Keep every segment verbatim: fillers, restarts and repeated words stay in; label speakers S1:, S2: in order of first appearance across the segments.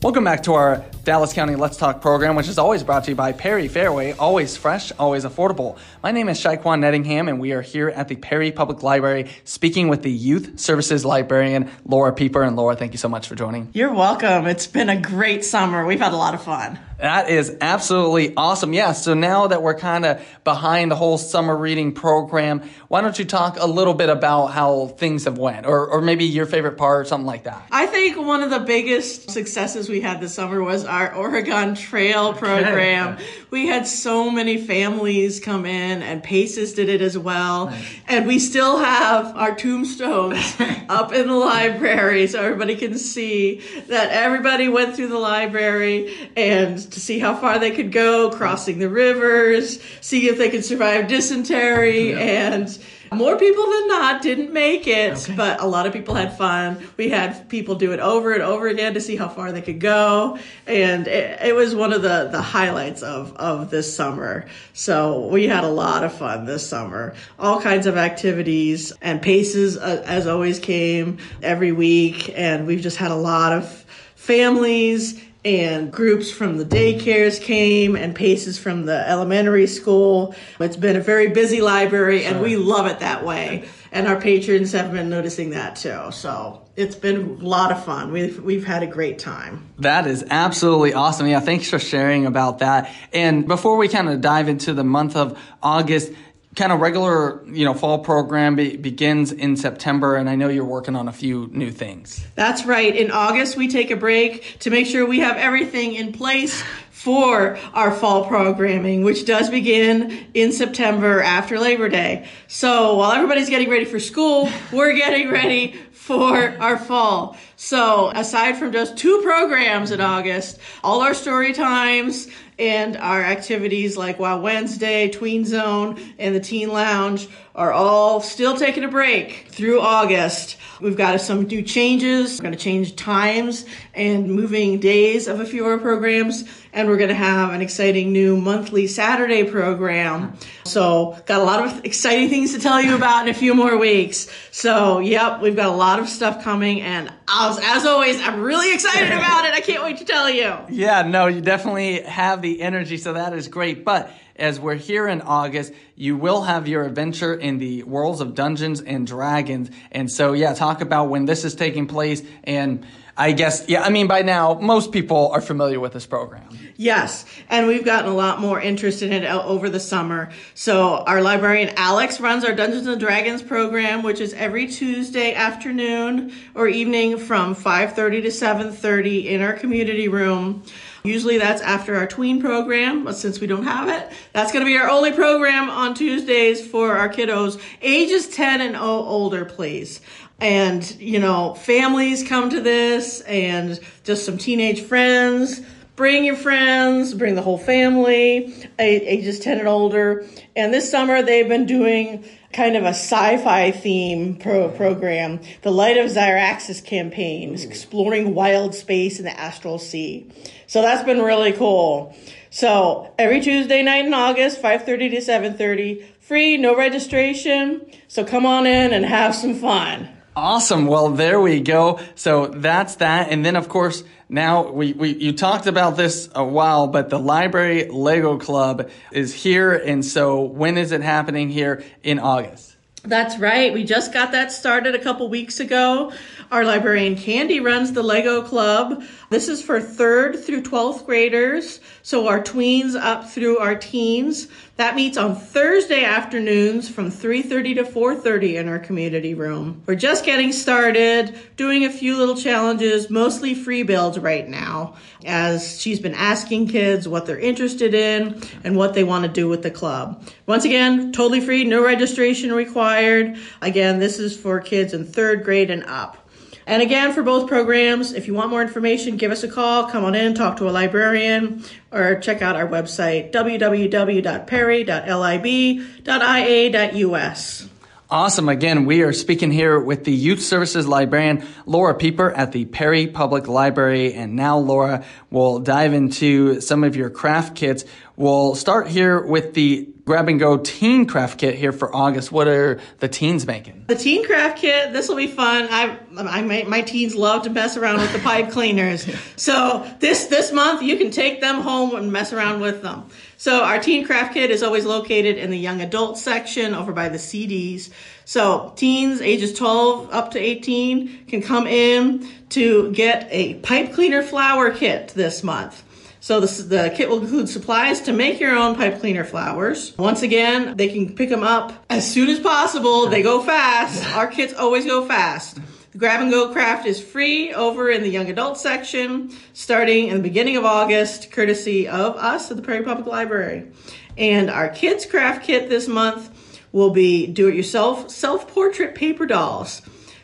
S1: Welcome back to our Dallas County Let's Talk program, which is always brought to you by Perry Fairway, always fresh, always affordable. My name is Shaquan Nettingham, and we are here at the Perry Public Library speaking with the Youth Services Librarian, Laura Pieper. And Laura, thank you so much for joining.
S2: You're welcome. It's been a great summer. We've had a lot of fun.
S1: That is absolutely awesome. Yeah, so now that we're kind of behind the whole summer reading program, why don't you talk a little bit about how things have went, or, or maybe your favorite part or something like that?
S2: I think one of the biggest successes we had this summer was our Oregon Trail program.
S1: Okay.
S2: We had so many families come in, and Paces did it as well. Nice. And we still have our tombstones up in the library so everybody can see that everybody went through the library and to see how far they could go, crossing the rivers, see if they could survive dysentery, yeah. and more people than not didn't make it, okay. but a lot of people had fun. We had people do it over and over again to see how far they could go, and it, it was one of the, the highlights of, of this summer. So we had a lot of fun this summer. All kinds of activities, and Paces, uh, as always, came every week, and we've just had a lot of families and groups from the daycares came, and Paces from the elementary school. It's been a very busy library, and we love it that way. And our patrons have been noticing that too. So it's been a lot of fun. We've we've had a great time.
S1: That is absolutely awesome. Yeah, thanks for sharing about that. And before we kind of dive into the month of August, kind of regular, you know, fall program be- begins in September, and I know you're working on a few new things.
S2: That's right. In August, we take a break to make sure we have everything in place for our fall programming, which does begin in September after Labor Day. So while everybody's getting ready for school, we're getting ready for our fall. So aside from just two programs in August, all our story times and our activities like Wow Wednesday, Tween Zone, and the Teen Lounge are all still taking a break through August. We've got some new changes. We're going to change times and moving days of a few of our programs, and we're going to have an exciting new monthly Saturday program. So got a lot of exciting things to tell you about in a few more weeks. So, yep, we've got a lot of stuff coming, and as, as always, I'm really excited about it. I can't wait to tell you.
S1: Yeah, no, you definitely have the energy, so that is great. But as we're here in August, you will have your adventure in the worlds of Dungeons and Dragons. And so, yeah, talk about when this is taking place. And I guess, yeah, I mean, by now, most people are familiar with this program.
S2: Yes, and we've gotten a lot more interest in it over the summer. So our librarian Alex runs our Dungeons and Dragons program, which is every Tuesday afternoon or evening from five thirty to seven thirty in our community room. Usually that's after our tween program, but since we don't have it, that's going to be our only program on Tuesdays for our kiddos ages ten and older, please. And, you know, families come to this, and just some teenage friends. Bring your friends, bring the whole family, ages ten and older. And this summer they've been doing kind of a sci-fi theme pro- program, the Light of Zyraxis campaign, exploring wild space in the astral sea. So that's been really cool. So every Tuesday night in August, five thirty to seven thirty, free, no registration. So come on in and have some fun.
S1: Awesome. Well, there we go. So that's that. And then, of course, now we, we you talked about this a while, but the Library Lego Club is here. And so when is it happening here in August?
S2: That's right. We just got that started a couple weeks ago. Our librarian Candy runs the Lego Club. This is for third through twelfth graders, so our tweens up through our teens. That meets on Thursday afternoons from three thirty to four thirty in our community room. We're just getting started, doing a few little challenges, mostly free builds right now, as she's been asking kids what they're interested in and what they want to do with the club. Once again, totally free, no registration required. Again, this is for kids in third grade and up. And again, for both programs, if you want more information, give us a call, come on in, talk to a librarian, or check out our website, w w w dot perry dot lib dot i a dot u s.
S1: Awesome. Again, we are speaking here with the Youth Services Librarian, Laura Pieper at the Perry Public Library. And now, Laura, we'll dive into some of your craft kits. We'll start here with the grab and go teen craft kit here for August. What are the teens making?
S2: The teen craft kit, this will be fun. I, I my, my teens love to mess around with the pipe cleaners. So this, this month you can take them home and mess around with them. So our teen craft kit is always located in the young adult section over by the C Ds. So teens ages twelve up to eighteen can come in to get a pipe cleaner flower kit this month. So the, the kit will include supplies to make your own pipe cleaner flowers. Once again, they can pick them up as soon as possible. They go fast. Our kits always go fast. The Grab and Go Craft is free over in the young adult section starting in the beginning of August, courtesy of us at the Prairie Public Library. And our kids craft kit this month will be do-it-yourself self-portrait paper dolls.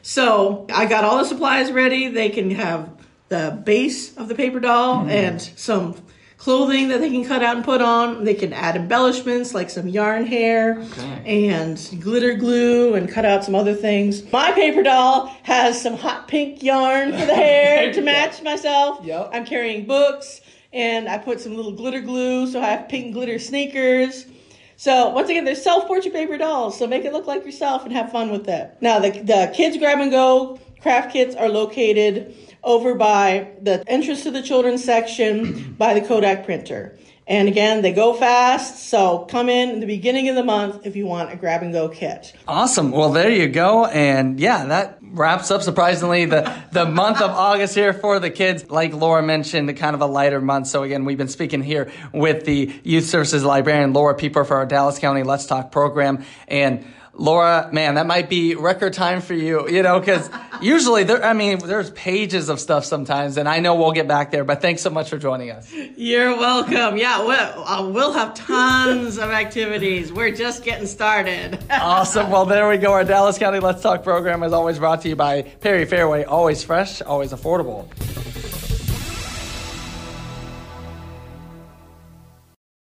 S2: So I got all the supplies ready. They can have the base of the paper doll mm-hmm. and some clothing that they can cut out and put on. They can add embellishments like some yarn hair okay. and glitter glue and cut out some other things. My paper doll has some hot pink yarn for the hair to match myself. Yep. I'm carrying books and I put some little glitter glue so I have pink glitter sneakers. So once again, they're self-portrait paper dolls, so make it look like yourself and have fun with it. Now, the, the Kids Grab and Go craft kits are located over by the entrance to the children's section by the Kodak printer. And again, they go fast, so come in in the beginning of the month if you want a grab and go kit.
S1: Awesome. Well, there you go. And yeah, that wraps up, surprisingly, the, the month of August here for the kids. Like Laura mentioned, kind of a lighter month. So again, we've been speaking here with the Youth Services Librarian, Laura Pieper, for our Dallas County Let's Talk program. And Laura, man, that might be record time for you, you know, because usually there, I mean, there's pages of stuff sometimes, and I know we'll get back there, but thanks so much for joining us.
S2: You're welcome. Yeah, we'll, uh, we'll have tons of activities. We're just getting started.
S1: Awesome. Well, there we go. Our Dallas County Let's Talk program is always brought to you by Perry Fairway. Always fresh, always affordable.